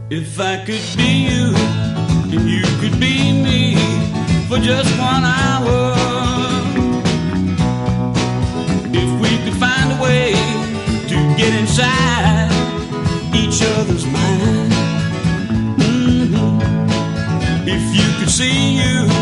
If I could be you and you could be me for just 1 hour, if we could find a way to get inside each other's mind, if you could see you